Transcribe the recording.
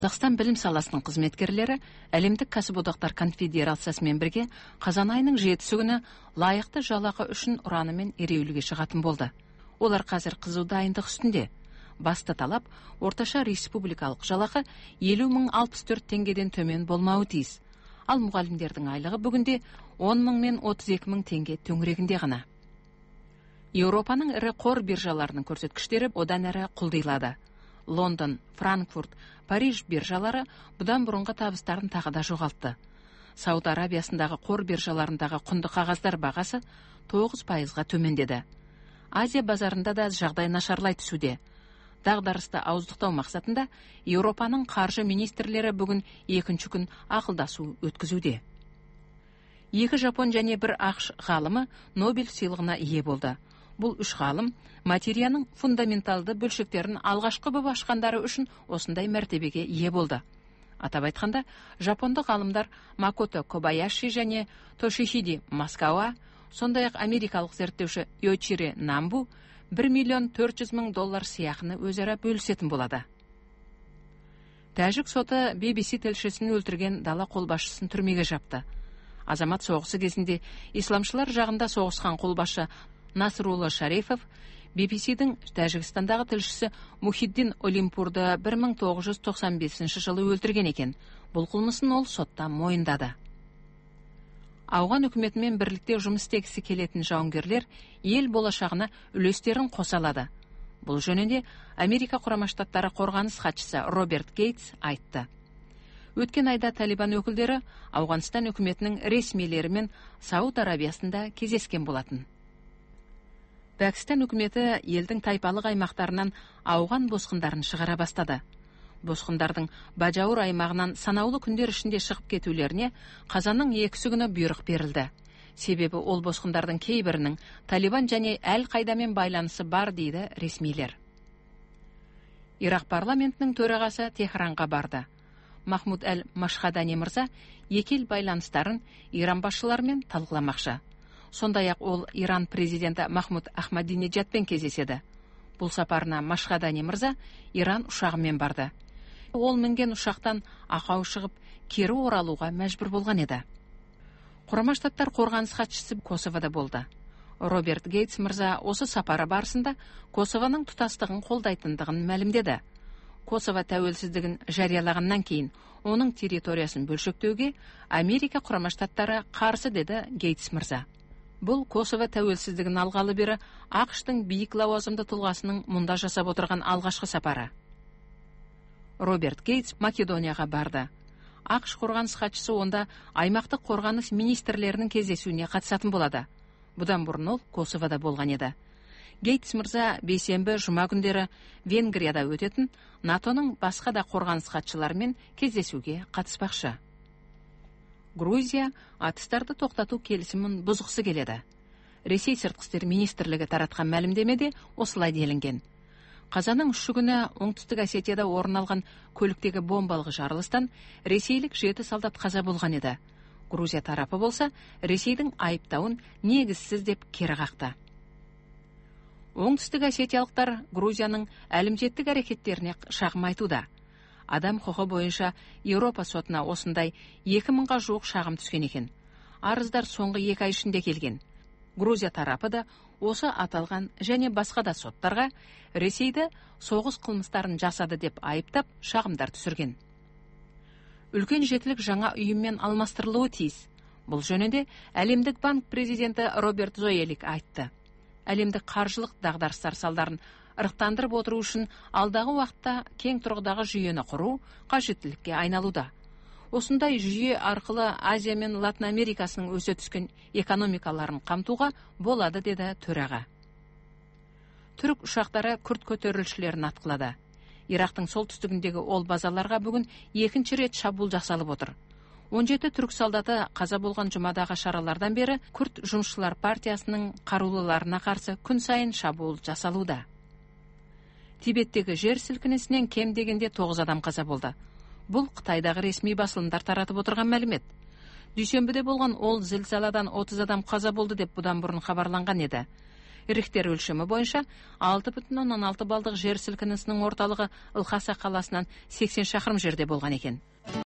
Қазақстан білім саласының қызметкерлері әлемдік кәсіподақтар конфедерациясымен бірге қазан айының 7 күні лайықты жалақы үшін ұранымен ереуілге шығатын болды. Олар қазір қызу дайындық үстінде. Басты талап орташа республикалық жалақы 50.064 теңгеден төмен болмауы тиіс. Ал мұғалімдердің айлығы бүгінде 10.000 мен 32.000 теңге төңірегінде ғана. Еуропаның ірі қор биржаларының көрсеткіштері одан әрі құлдилады. Лондон, Франкфурт, Париж биржалары бұдан бұрынғы табыстарын тағы да жоғалтты. Сауд Арабиясындағы қор биржаларындағы құнды қағаздар бағасы 9%-ға төмендеді. Азия базарында да жағдай нашарлай түсуде. Дағдарысты ауыздықтау мақсатында Еуропаның қаржы министрлері бүгін екінші күн ақылдасу өткізуде. 2 жапон және 1 ақш ғалымы Нобель сыйлығына ие болды. Бұл 3 ғалым материяның фундаменталды бөлшектерін алғашқы болып ашқандары үшін осындай мәртебеге ие болды. Атап айтқанда, жапондық ғалымдар Макото Кобаяши және Тошихиди Маскава, сондай-ақ америкалық зерттеуші Йочири Намбу $1,4 миллион сыйақыны өзара бөлісетін болады. Тәжік соты BBC тілшісін өлтірген дала қолбасшысын түрмеге жапты. Азамат соғысы кезінде исламшылар жағында соғысқан қолбасшы Насрулла Шарифов BBC-дің Тәжікстандағы тілшісі Мухиддин Олимпурды 1995 жылы өлтірген екен. Бұл қылмысын ол сотта мойындады. Ауған үкіметімен бірлікте жұмыс істегісі келетін жауынгерлер ел болашағына үлестерін қоса алады. Бұл жөнінде Америка Құрама Штаттары қорғаныс хатшысы Роберт Гейтс айтты. Өткен айда Талибан өкілдері Ауғанстан үкіметінің ресмилерімен Сауд Арабиясында кездескен болатын. Пәкістан үкіметі елдің тайпалық аймақтарынан ауған босқындарын шығара бастады. Босқындардың Баджаур аймағынан санаулы күндер ішінде шығып кетулеріне қазанның 2 күні бұйрық берілді. Себебі ол босқындардың кейбірінің Талибан және Әл-Қайдамен байланысы бар дейді ресмилер. Ирақ парламентінің төрағасы Техранға барды. Махмуд әл-Машхадани мырза екі ел байланыстарын Иран басшыларымен талқыламақшы. Сондай-ақ ол Иран президенті Махмуд Ахмадинеджадпен кездеседі. Бұл сапарына Машхадани мырза Иран ұшағымен барды. Ол мінген ұшақтан ақау шығып, кері оралуға мәжбүр болған еді. Құрама Штаттар қорғаныс хатшысы Косовода болды. Роберт Гейтс мырза осы сапары барысында Косованың тұтастығын қолдайтындығын мәлімдеді. Косово тәуелсіздігін жариялағаннан кейін оның территориясын бөлшектеуге Америка Құрама Штаттары қарсы деді Гейтс мырза. Бұл Косово тәуелсіздігін алғалы бері ақш-тың биік лауазымды тұлғасының мұнда жасап отырған алғашқы сапары. Роберт Гейтс Македонияға барды. ақш қорғаныс хатшысы онда аймақтық қорғаныс министрлерінің кездесуіне қатысатын болады. Бұдан бұрын ол Косовода болған еді. Гейтс мырза бейсенбі жұма күндері Венгрияда өтетін НАТОның басқа да қорғаныс хатшыларымен кездесуге қатыспақшы. Грузия атыстарды тоқтату келісімін бұзғысы келеді. Ресей сыртқы істер министрлігі таратқан мәлімдемеде осылай делінген. Қазанның 3 күні Оңтүстік Осетияда орын алған көліктегі бомбалық жарылыстан ресейлік 7 солдат қаза болған еді. Грузия тарапы болса, Ресейдің айыптауын негізсіз деп кері қақты. Оңтүстік осетиялықтар Грузияның әлімжеттік әрекеттеріне шағым айтуда. Адам құқы бойынша Еуропа сотына осындай 2000-ға жуық шағым түскен екен. Арыздар соңғы 2 ай ішінде келген. Грузия тарапы да осы аталған және басқа да соттарға Ресейді соғыс қылмыстарын жасады деп айыптап шағымдар түсірген. Үлкен жетілік жаңа ұйыммен алмастырылуы тиіс. Бұл жөнінде Әлемдік банк президенті Роберт Зоелик айтты. Әлемдік қаржылық дағдарыстар салдарын ырықтандырып отыру үшін алдағы уақытта кең тұрғыдағы жүйені құру қажеттілікке айналуда. Осындай жүйе арқылы Азия мен Латын Америкасының өсе түскен экономикаларын қамтуға болады деді төраға. Түрік ұшақтары күрд көтерілісшілерін атқылады. Ирактың солтүстігіндегі ол базаларға бүгін 2-ші рет шабуыл жасалып отыр. 17 түрік солдаты қаза болған жұмадағы шаралардан бері күрд жұмысшылар партиясының қарулыларына қарсы күн сайын шабуыл жасалуда. Тибеттегі жер сілкінісінен кем дегенде 9 адам қаза болды. Бұл Қытайдағы ресми басылымдар таратып отырған мәлімет. Дүйсенбіде болған ол зілзаладан 30 адам қаза болды деп бұдан бұрын хабарланған еді. Рихтер өлшемі бойынша 6,6 балдық жер сілкінісінің орталығы Лхаса қаласынан 80 шақырым жерде болған екен.